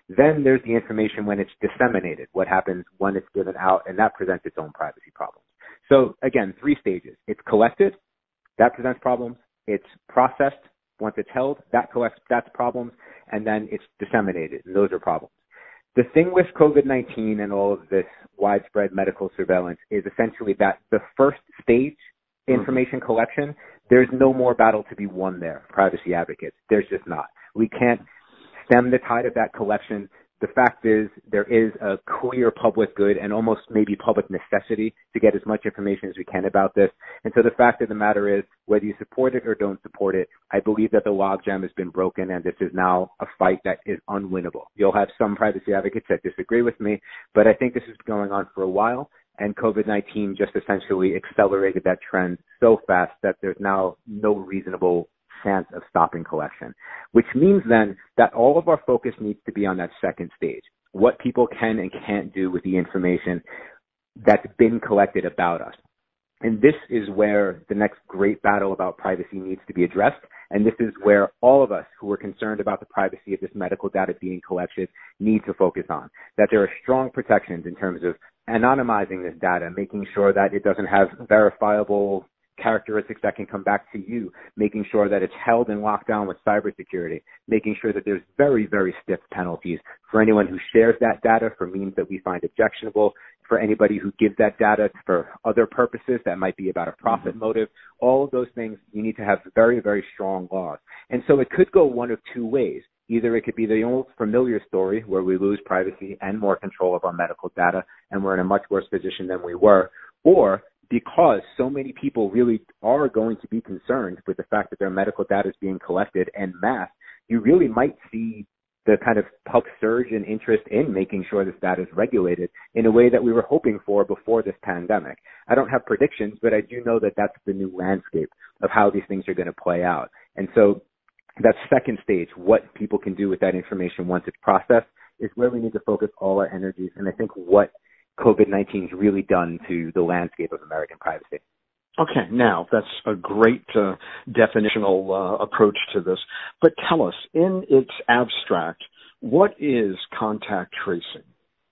Then there's the information when it's disseminated, what happens when it's given out, and that presents its own privacy problems. So again, three stages. It's collected, that presents problems. It's processed, once it's held, that collects, that's problems, and then it's disseminated, and those are problems. The thing with COVID nineteen and all of this widespread medical surveillance is essentially that the first stage, information collection, there's no more battle to be won there, privacy advocates. There's just not. We can't stem the tide of that collection. The fact is there is a clear public good and almost maybe public necessity to get as much information as we can about this. And so the fact of the matter is, whether you support it or don't support it, I believe that the logjam has been broken and this is now a fight that is unwinnable. You'll have some privacy advocates that disagree with me, but I think this has been going on for a while, and COVID nineteen just essentially accelerated that trend so fast that there's now no reasonable chance of stopping collection, which means then that all of our focus needs to be on that second stage, what people can and can't do with the information that's been collected about us. And this is where the next great battle about privacy needs to be addressed. And this is where all of us who are concerned about the privacy of this medical data being collected need to focus on, that there are strong protections in terms of anonymizing this data, making sure that it doesn't have verifiable characteristics that can come back to you, making sure that it's held and locked down with cybersecurity, making sure that there's very, very stiff penalties for anyone who shares that data for means that we find objectionable, for anybody who gives that data for other purposes that might be about a profit mm-hmm. motive. All of those things, you need to have very, very strong laws. And so it could go one of two ways. Either it could be the old familiar story where we lose privacy and more control of our medical data and we're in a much worse position than we were, or because so many people really are going to be concerned with the fact that their medical data is being collected en masse, you really might see the kind of public surge in interest in making sure this data is regulated in a way that we were hoping for before this pandemic. I don't have predictions, but I do know that that's the new landscape of how these things are going to play out. And so that second stage, what people can do with that information once it's processed, is where we need to focus all our energies. And I think what COVID nineteen has really done to the landscape of American privacy. Okay, now that's a great uh, definitional uh, approach to this. But tell us, in its abstract, what is contact tracing?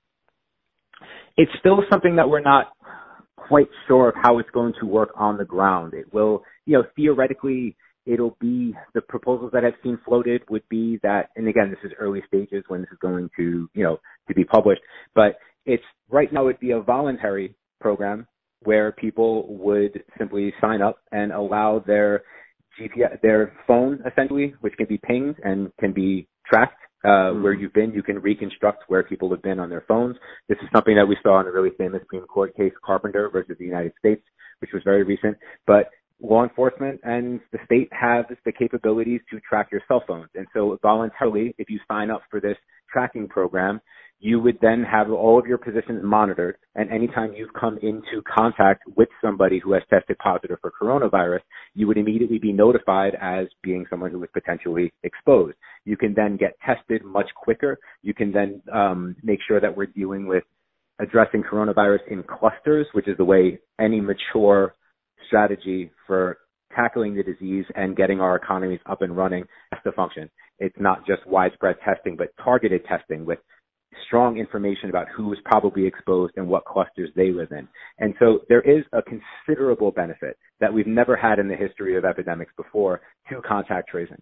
It's still something that we're not quite sure of how it's going to work on the ground. It will, you know, theoretically, it'll be, the proposals that I've seen floated would be that, and again, this is early stages when this is going to, you know, to be published, but it's, right now it'd be a voluntary program where people would simply sign up and allow their G P S, their phone essentially, which can be pinged and can be tracked, uh, mm-hmm. where you've been. You can reconstruct where people have been on their phones. This is something that we saw in a really famous Supreme Court case, Carpenter versus the United States, which was very recent. But law enforcement and the state have the capabilities to track your cell phones. And so voluntarily, if you sign up for this tracking program, you would then have all of your positions monitored, and anytime you've come into contact with somebody who has tested positive for coronavirus, you would immediately be notified as being someone who was potentially exposed. You can then get tested much quicker. You can then um, make sure that we're dealing with addressing coronavirus in clusters, which is the way any mature strategy for tackling the disease and getting our economies up and running has to function. It's not just widespread testing, but targeted testing with strong information about who is probably exposed and what clusters they live in. And so there is a considerable benefit that we've never had in the history of epidemics before to contact tracing.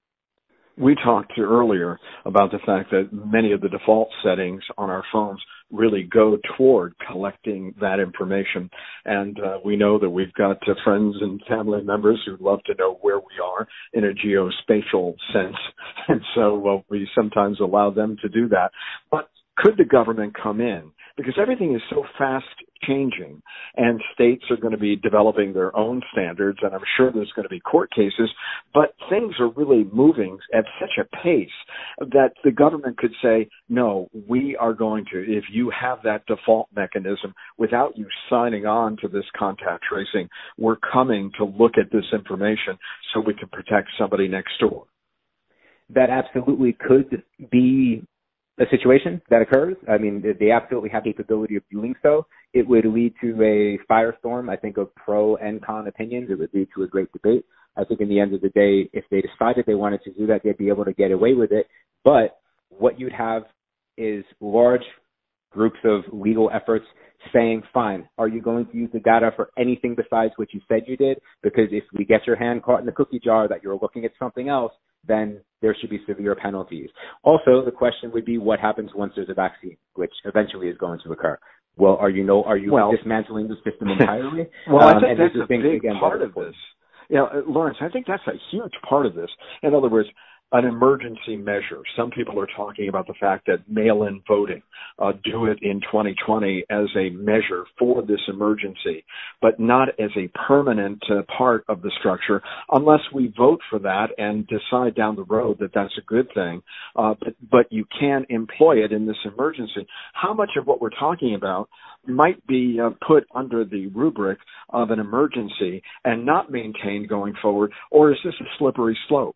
We talked earlier about the fact that many of the default settings on our phones really go toward collecting that information. And uh, we know that we've got uh, friends and family members who love to know where we are in a geospatial sense. And so well, we sometimes allow them to do that. But could the government come in? Because everything is so fast changing, and states are going to be developing their own standards, and I'm sure there's going to be court cases, but things are really moving at such a pace that the government could say, no, we are going to, if you have that default mechanism, without you signing on to this contact tracing, we're coming to look at this information so we can protect somebody next door. That absolutely could be a situation that occurs. I mean, they absolutely have the capability of doing so. It would lead to a firestorm, I think, of pro and con opinions. It would lead to a great debate. I think in the end of the day, if they decided they wanted to do that, they'd be able to get away with it. But what you'd have is large groups of legal efforts saying, fine, are you going to use the data for anything besides what you said you did? Because if we get your hand caught in the cookie jar that you're looking at something else, then there should be severe penalties. Also, the question would be what happens once there's a vaccine, which eventually is going to occur. Well, are you no, are you well, dismantling the system entirely? well, um, I think that's a big again, part of this. Yeah, you know, Lawrence, I think that's a huge part of this. In other words, an emergency measure. Some people are talking about the fact that mail-in voting, uh, do it in twenty twenty as a measure for this emergency, but not as a permanent uh, part of the structure unless we vote for that and decide down the road that that's a good thing. Uh, but, but you can employ it in this emergency. How much of what we're talking about might be uh, put under the rubric of an emergency and not maintained going forward, or is this a slippery slope?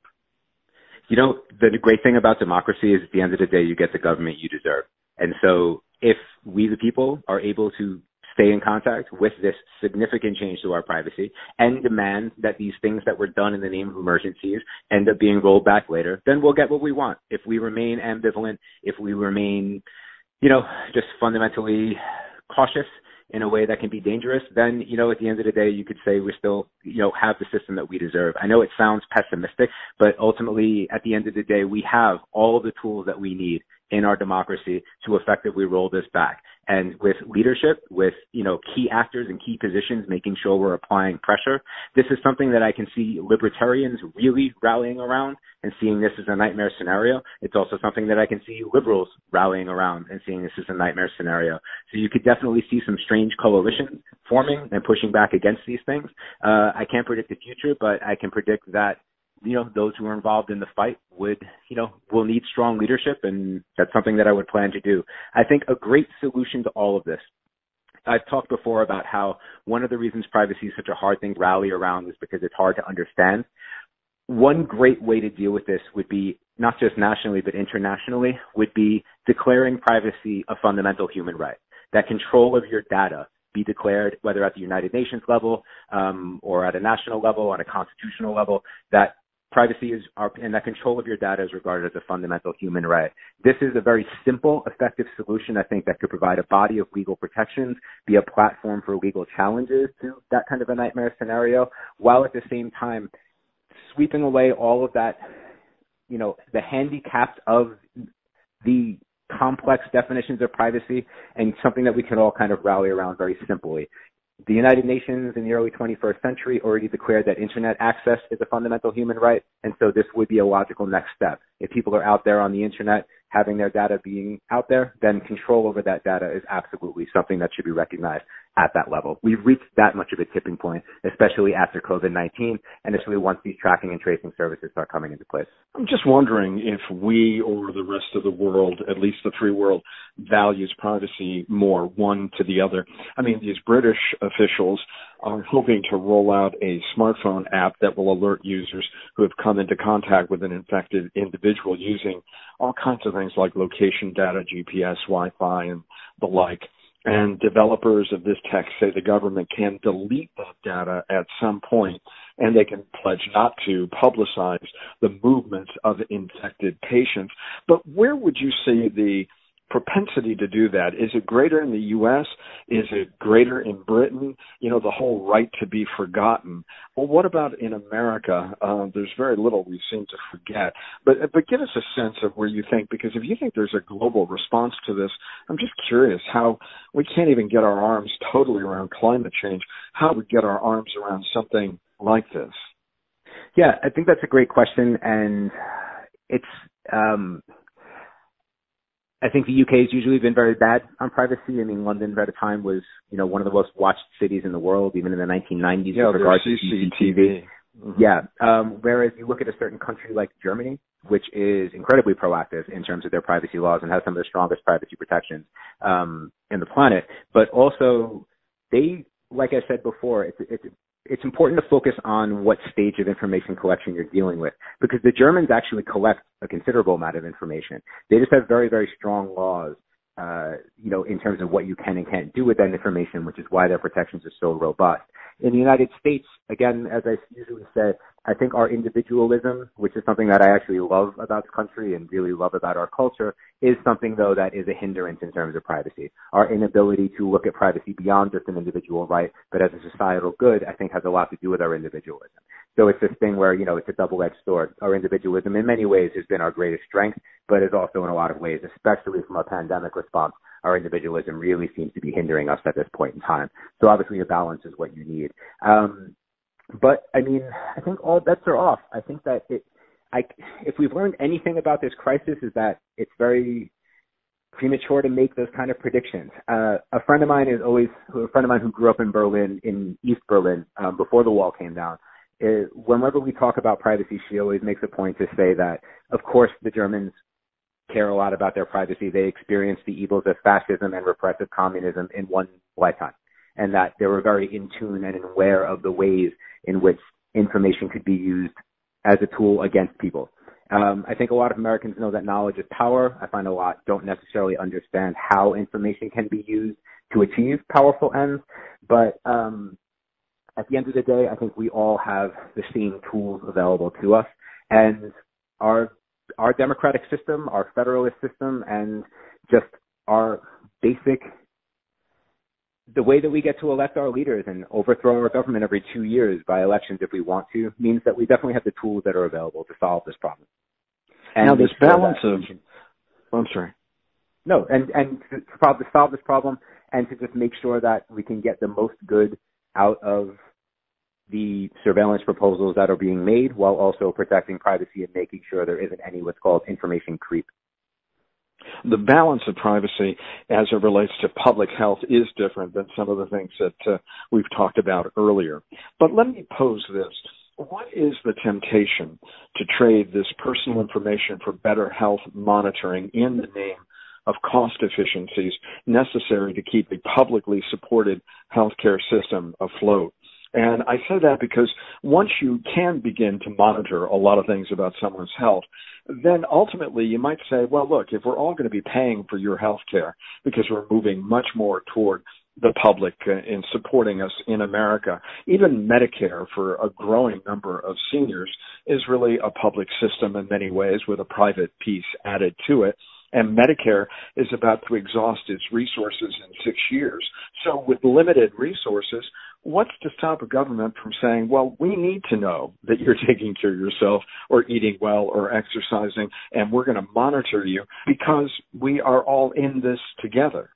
You know, the great thing about democracy is at the end of the day, you get the government you deserve. And so if we, the people, are able to stay in contact with this significant change to our privacy and demand that these things that were done in the name of emergencies end up being rolled back later, then we'll get what we want. If we remain ambivalent, if we remain, you know, just fundamentally cautious in a way that can be dangerous, then, you know, at the end of the day, you could say we still, you know, have the system that we deserve. I know it sounds pessimistic, but ultimately, at the end of the day, we have all the tools that we need in our democracy to effectively roll this back. And with leadership, with, you know, key actors and key positions, making sure we're applying pressure, this is something that I can see libertarians really rallying around and seeing this as a nightmare scenario. It's also something that I can see liberals rallying around and seeing this as a nightmare scenario. So you could definitely see some strange coalitions forming and pushing back against these things. Uh, I can't predict the future, but I can predict that, you know, those who are involved in the fight would, you know, will need strong leadership, and that's something that I would plan to do. I think a great solution to all of this, I've talked before about how one of the reasons privacy is such a hard thing to rally around is because it's hard to understand. One great way to deal with this would be, not just nationally, but internationally, would be declaring privacy a fundamental human right. That control of your data be declared, whether at the United Nations level um, or at a national level, on a constitutional level, that privacy is, our, and that control of your data is regarded as a fundamental human right. This is a very simple, effective solution, I think, that could provide a body of legal protections, be a platform for legal challenges to that kind of a nightmare scenario, while at the same time sweeping away all of that, you know, the handicaps of the complex definitions of privacy, and something that we can all kind of rally around very simply. The United Nations in the early twenty-first century already declared that internet access is a fundamental human right, and so this would be a logical next step. If people are out there on the internet having their data being out there, then control over that data is absolutely something that should be recognized at that level. We've reached that much of a tipping point, especially after COVID nineteen, and especially once these tracking and tracing services start coming into place. I'm just wondering if we or the rest of the world, at least the free world, values privacy more, one to the other. I mean, these British officials are hoping to roll out a smartphone app that will alert users who have come into contact with an infected individual using all kinds of things like location data, G P S, Wi-Fi, and the like. And developers of this tech say the government can delete that data at some point, and they can pledge not to publicize the movements of infected patients. But where would you see the propensity to do that? Is it greater in the U S? Is it greater in Britain? You know, the whole right to be forgotten. Well, what about in America? Uh, there's very little we seem to forget. But but give us a sense of where you think, because if you think there's a global response to this, I'm just curious how we can't even get our arms totally around climate change. How we get our arms around something like this? Yeah, I think that's a great question, and it's um, I think the U K has usually been very bad on privacy. I mean, London at a time was, you know, one of the most watched cities in the world, even in the nineteen nineties yeah, with regards C C T V. to C C T V. Mm-hmm. Yeah. Um, whereas you look at a certain country like Germany, which is incredibly proactive in terms of their privacy laws and has some of the strongest privacy protections um, in the planet, but also they, like I said before, it's, it's it's important to focus on what stage of information collection you're dealing with, because the Germans actually collect a considerable amount of information. They just have very, very strong laws, uh, you know, in terms of what you can and can't do with that information, which is why their protections are so robust. In the United States, again, as I usually say, I think our individualism, which is something that I actually love about this country and really love about our culture, is something, though, that is a hindrance in terms of privacy. Our inability to look at privacy beyond just an individual right, but as a societal good, I think has a lot to do with our individualism. So it's this thing where, you know, it's a double-edged sword. Our individualism in many ways has been our greatest strength, but is also in a lot of ways, especially from a pandemic response, our individualism really seems to be hindering us at this point in time. So obviously a balance is what you need. Um, but I mean, I think all bets are off. I think that it, I, if we've learned anything about this crisis is that it's very premature to make those kind of predictions. Uh, a friend of mine is always, a friend of mine who grew up in Berlin, in East Berlin, um, before the wall came down. It, whenever we talk about privacy, she always makes a point to say that, of course, the Germans care a lot about their privacy. They experienced the evils of fascism and repressive communism in one lifetime, and that they were very in tune and aware of the ways in which information could be used as a tool against people. Um, I think a lot of Americans know that knowledge is power. I find a lot don't necessarily understand how information can be used to achieve powerful ends. But um, at the end of the day, I think we all have the same tools available to us. And our our democratic system, our federalist system, and just our basic, the way that we get to elect our leaders and overthrow our government every two years by elections if we want to, means that we definitely have the tools that are available to solve this problem. And now this balance that, of, oh, I'm sorry. No, and, and to, to solve this problem and to just make sure that we can get the most good out of the surveillance proposals that are being made while also protecting privacy and making sure there isn't any what's called information creep. The balance of privacy as it relates to public health is different than some of the things that uh, we've talked about earlier. But let me pose this. What is the temptation to trade this personal information for better health monitoring in the name of cost efficiencies necessary to keep a publicly supported healthcare system afloat? And I say that because once you can begin to monitor a lot of things about someone's health, then ultimately you might say, well, look, if we're all going to be paying for your health care because we're moving much more toward the public in supporting us in America, even Medicare for a growing number of seniors is really a public system in many ways with a private piece added to it. And Medicare is about to exhaust its resources in six years. So with limited resources, what's to stop a government from saying, well, we need to know that you're taking care of yourself or eating well or exercising, and we're going to monitor you because we are all in this together?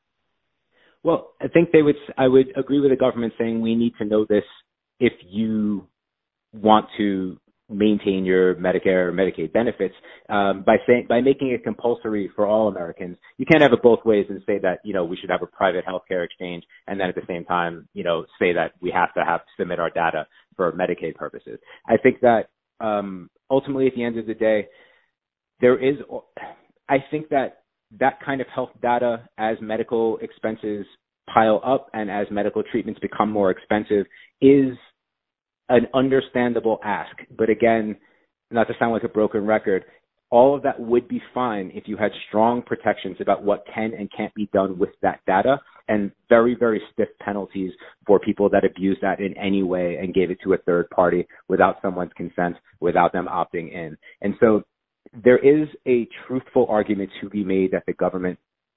Well, I think they would, I would agree with the government saying we need to know this if you want to maintain your Medicare or Medicaid benefits, um, by saying, by making it compulsory for all Americans. You can't have it both ways and say that, you know, we should have a private healthcare exchange and then at the same time, you know, say that we have to have to submit our data for Medicaid purposes. I think that, um, ultimately at the end of the day, there is, I think that that kind of health data as medical expenses pile up and as medical treatments become more expensive is an understandable ask. But again, not to sound like a broken record, all of that would be fine if you had strong protections about what can and can't be done with that data and very, very stiff penalties for people that abuse that in any way and gave it to a third party without someone's consent, without them opting in. And so there is a truthful argument to be made that the government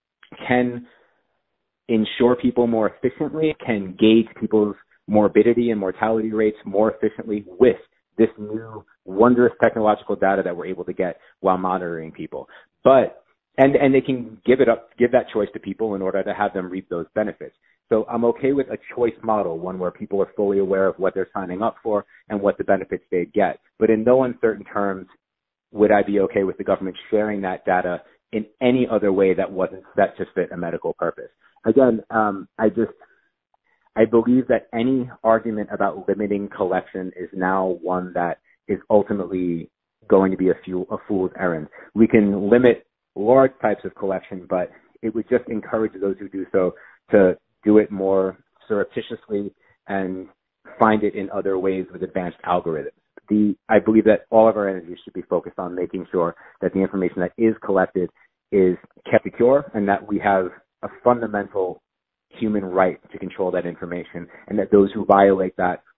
can insure people more efficiently, can gauge people's morbidity and mortality rates more efficiently with this new wondrous technological data that we're able to get while monitoring people. But, and, and they can give it up, give that choice to people in order to have them reap those benefits. So I'm okay with a choice model, one where people are fully aware of what they're signing up for and what the benefits they get. But in no uncertain terms would I be okay with the government sharing that data in any other way that wasn't set to fit a medical purpose. Again, um, I just, I believe that any argument about limiting collection is now one that is ultimately going to be a, few, a fool's errand. We can limit large types of collection, but it would just encourage those who do so to do it more surreptitiously and find it in other ways with advanced algorithms. The, I believe that all of our energy should be focused on making sure that the information that is collected is kept secure and that we have a fundamental human right to control that information, and that those who violate that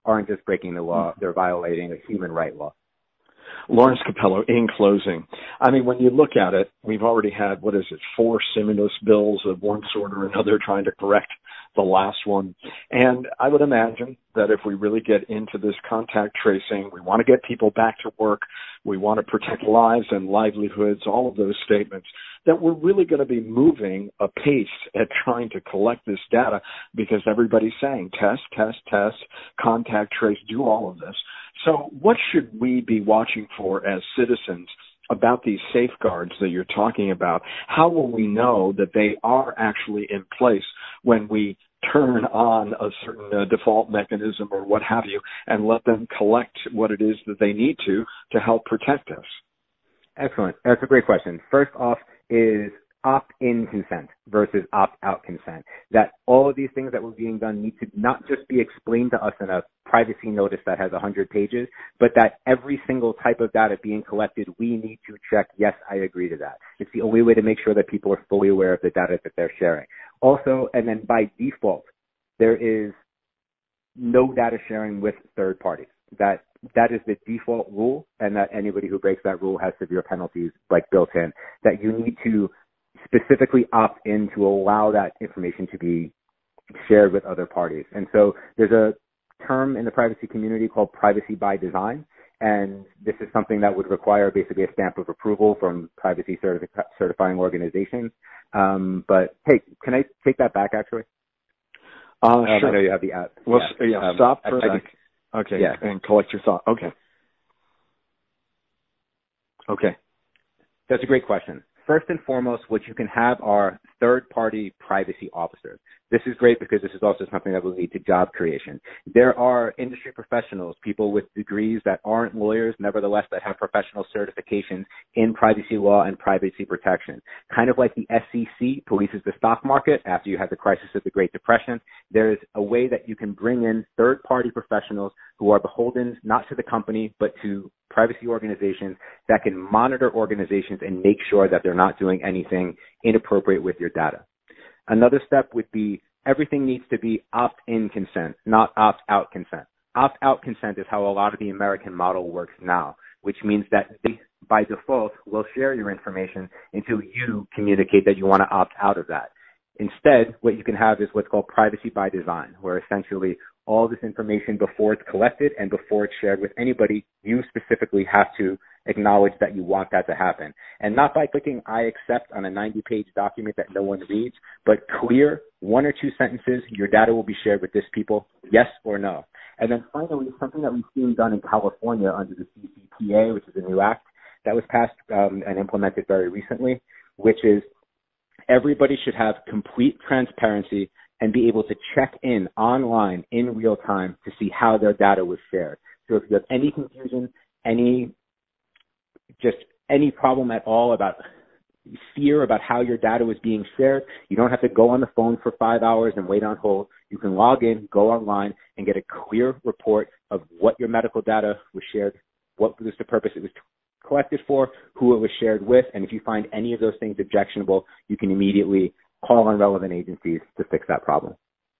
aren't just breaking the law, they're violating a human right law. Lawrence Capello, in closing, I mean, when you look at it, we've already had, what is it, four stimulus bills of one sort or another trying to correct the last one. And I would imagine that if we really get into this contact tracing, we want to get people back to work, we want to protect lives and livelihoods, all of those statements, that we're really going to be moving apace at trying to collect this data because everybody's saying test, test, test, contact trace, do all of this. So what should we be watching for as citizens about these safeguards that you're talking about? How will we know that they are actually in place when we turn on a certain uh, default mechanism or what have you and let them collect what it is that they need to to help protect us? Excellent. That's a great question. First off is opt-in consent versus opt-out consent. That all of these things that were being done need to not just be explained to us in a privacy notice that has one hundred pages, but that every single type of data being collected, we need to check, yes, I agree to that. It's the only way to make sure that people are fully aware of the data that they're sharing. Also, and then by default, there is no data sharing with third parties. That that is the default rule, and that anybody who breaks that rule has severe penalties like built in. That you need to specifically opt in to allow that information to be shared with other parties. And so there's a term in the privacy community called privacy by design, and this is something that would require basically a stamp of approval from privacy certi- certifying organizations. Um, but hey, can I take that back actually? Uh, um, sure. I know you have the app. Well, yeah, yeah um, stop for I, a I sec. just, Okay, yeah. and collect your thought. Okay. Okay. That's a great question. First and foremost, what you can have are third-party privacy officers. This is great because this is also something that will lead to job creation. There are industry professionals, people with degrees that aren't lawyers, nevertheless that have professional certifications in privacy law and privacy protection. Kind of like the S E C polices the stock market after you had the crisis of the Great Depression, there is a way that you can bring in third-party professionals who are beholden not to the company but to privacy organizations that can monitor organizations and make sure that they're not doing anything inappropriate with your data. Another step would be everything needs to be opt-in consent, not opt-out consent. Opt-out consent is how a lot of the American model works now, which means that they, by default, will share your information until you communicate that you want to opt out of that. Instead, what you can have is what's called privacy by design, where essentially all this information before it's collected and before it's shared with anybody, you specifically have to acknowledge that you want that to happen. And not by clicking I accept on a ninety-page document that no one reads, but clear one or two sentences, your data will be shared with this people, yes or no. And then finally, something that we've seen done in California under the C C P A, which is a new act that was passed um, and implemented very recently, which is everybody should have complete transparency and be able to check in online in real time to see how their data was shared. So if you have any confusion, any just any problem at all about fear about how your data was being shared, you don't have to go on the phone for five hours and wait on hold. You can log in, go online, and get a clear report of what your medical data was shared, what was the purpose it was collected for, who it was shared with, and if you find any of those things objectionable, you can immediately call on relevant agencies to fix that problem.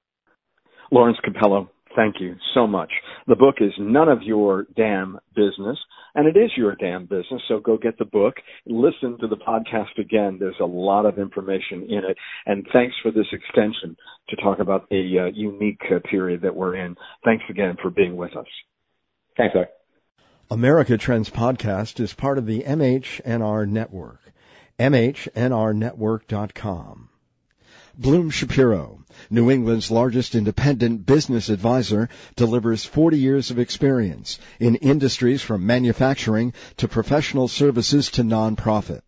Lawrence Capello, thank you so much. The book is None of Your Damn Business, and it is your damn business, so go get the book. Listen to the podcast again. There's a lot of information in it, and thanks for this extension to talk about a uh, unique uh, period that we're in. Thanks again for being with us. Thanks, sir. America Trends Podcast is part of the M H N R Network, M H N R network dot com. Bloom Shapiro, New England's largest independent business advisor, delivers forty years of experience in industries from manufacturing to professional services to nonprofit.